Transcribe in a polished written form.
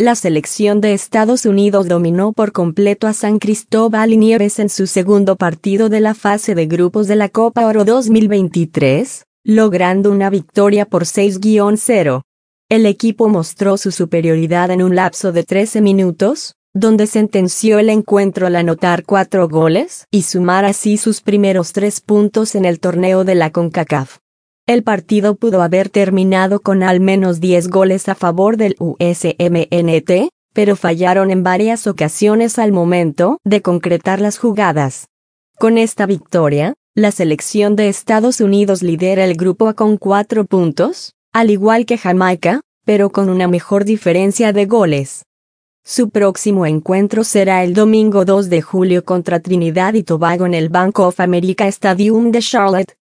La selección de Estados Unidos dominó por completo a San Cristóbal y Nieves en su segundo partido de la fase de grupos de la Copa Oro 2023, logrando una victoria por 6-0. El equipo mostró su superioridad en un lapso de 13 minutos, donde sentenció el encuentro al anotar 4 goles y sumar así sus primeros 3 puntos en el torneo de la CONCACAF. El partido pudo haber terminado con al menos 10 goles a favor del USMNT, pero fallaron en varias ocasiones al momento de concretar las jugadas. Con esta victoria, la selección de Estados Unidos lidera el grupo A con 4 puntos, al igual que Jamaica, pero con una mejor diferencia de goles. Su próximo encuentro será el domingo 2 de julio contra Trinidad y Tobago en el Bank of America Stadium de Charlotte,